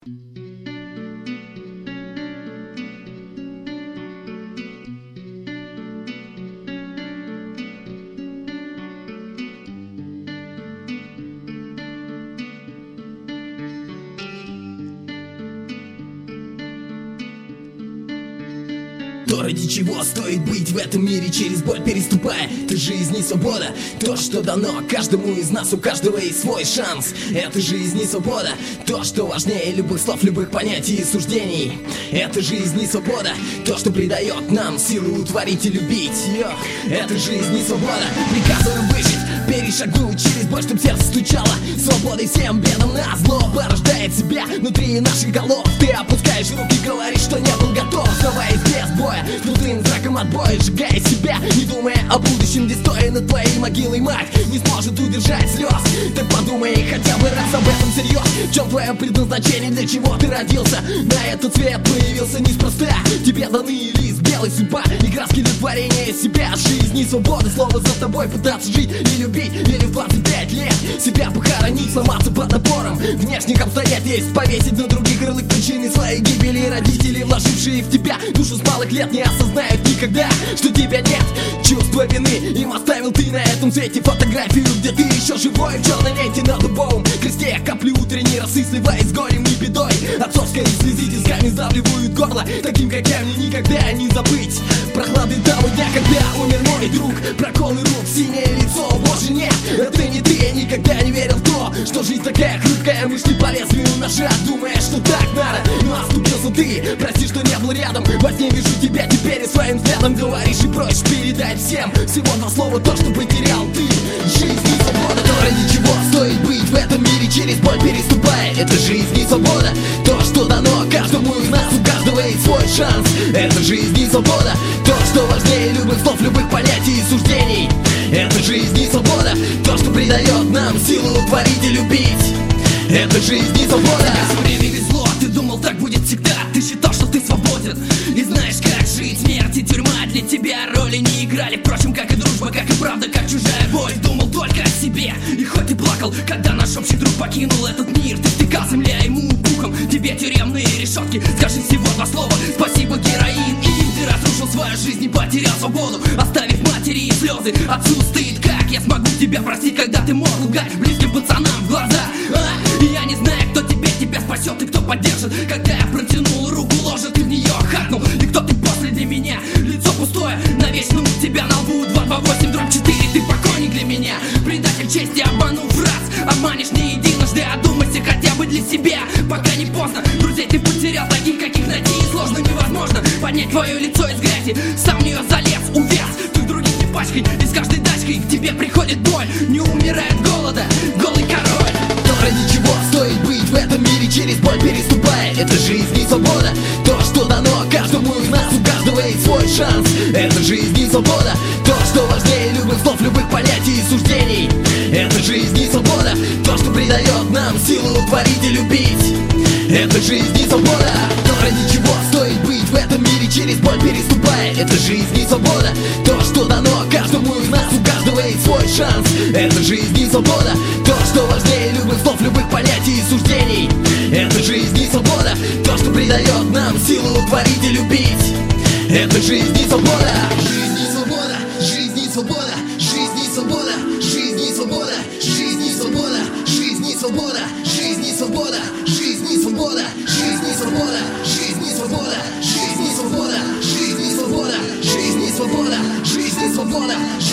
То, ради чего стоит быть в этом мире, через боль переступая. Это жизнь и свобода, то, что дано каждому из нас, у каждого есть свой шанс. Это жизнь и свобода, то, что важнее любых слов, любых понятий и суждений. Это жизнь и свобода, то, что придает нам силу творить и любить. Это жизнь и свобода, приказываем выжить, перешагнуть через боль, чтоб сердце стучало. Свободой всем бедам назло порождает себя внутри наших голов. Ты опускаешь руки, говоришь, что не был готов, оставаясь без боя, крутым знаком отбоя, сжигая себя, не думая о будущем, где стоя над твоей могилой мать не сможет удержать слез. Так подумай хотя бы раз об этом всерьез. В чем твое предназначение, для чего ты родился? На этот свет появился неспроста. Тебе даны лист белый, судьба и краски для творения себя. Жизнь и свобода, слово за тобой пытаться жить и любить. Или в 25 лет себя похоронить, сломаться под напором внешних обстоятельств, повесить на других ярлык причины своей гибели. Родители, вложившие в тебя душу с малых лет, не осознают никогда, что тебя нет. Чувство вины им оставил ты на этом свете фотографию, где ты еще живой в черной ленте на дубовом кресте. Капли утренней росы, сливаясь с горем и бедой, отцовской слезы тисками сдавливают горло. Таким, как я, мне никогда не забыть прохлады того дня, когда умер мой друг. Проколы рук, синее лицо, боже нет, это не ты. Я никогда не верил в то, что жизнь такая хрупкая, мысли по лезвию ножа, думая, что так надо. Но оступился ты, прости, что не был рядом. Во сне вижу тебя теперь и своим взглядом говоришь и просишь передать всем всего два слова, то, что потерял ты. Жизнь и свобода, то, ради чего стоит быть в этом мире, через боль переступая. Это жизнь и свобода, то, что дано каждому из нас, у каждого есть свой шанс. Это жизнь и свобода, то, что важнее любых слов, любых понятий и суждений. Это жизнь и свобода, то, что придает нам силу творить и любить. Это жизнь и свобода. Все время везло, ты думал, так будет всегда. Ты считал, что ты свободен и знаешь, как жить. Смерть и тюрьма для тебя роли не играли. Впрочем, как и дружба, как и правда, как чужая боль. Думал только о себе, и хоть ты плакал, когда наш общий друг покинул этот мир, ты втыкал земля ему пухом, тебе тюремные решетки. Скажи всего два слова: спасибо, героин. И ты разрушил свою жизнь и потерял свободу, оставив матери и слезы. Отцу стыд, как я смогу тебя простить, когда ты мог лгать близким пацанам в глаза? И я не знаю, кто тебя спасет и кто поддержит, когда я протянул руку, ложит, ты в нее хакнул. И кто ты после для меня? Лицо пустое, навечно у тебя на лбу 228/4. Ты покойник для меня, предатель чести, обманув раз. Обманешь не единожды, одумайся хотя бы для себя, пока не поздно. Друзей ты потерял, таких, каких найти сложно, невозможно поднять твое лицо из грязи. Сам в нее залез, увяз, ты других не пачкай, и с каждой тачкой к тебе приходит боль. Не умирает голода, голый король. То, ради чего стоит быть в этом мире, через боль переступая. Это жизнь и свобода, то, что дано каждому из нас, у каждого есть свой шанс. Это жизнь и свобода, то, что важнее любых слов, любых понятий и суждений. Это жизнь и свобода, то, что придает нам силу творить и любить. Это жизнь и свобода, то, ради чего стоит быть в этом мире, через боль переступая. Это жизнь и свобода, то, что дано каждому из нас, у каждого есть свой шанс. Это жизнь и свобода, то, что важнее любых слов, любых понятий и суждений. Это жизнь и свобода, то, что придает нам силу творить и любить. Это жизнь и свобода. Жизнь и свобода, жизнь и свобода, жизнь и свобода, жизнь и свобода, жизнь и свобода, жизнь и свобода, жизнь и свобода, жизнь и свобода, жизнь и свобода, жизнь и свобода, жизнь и свобода, жизнь и свобода, жизнь и свобода, жизнь и свобода.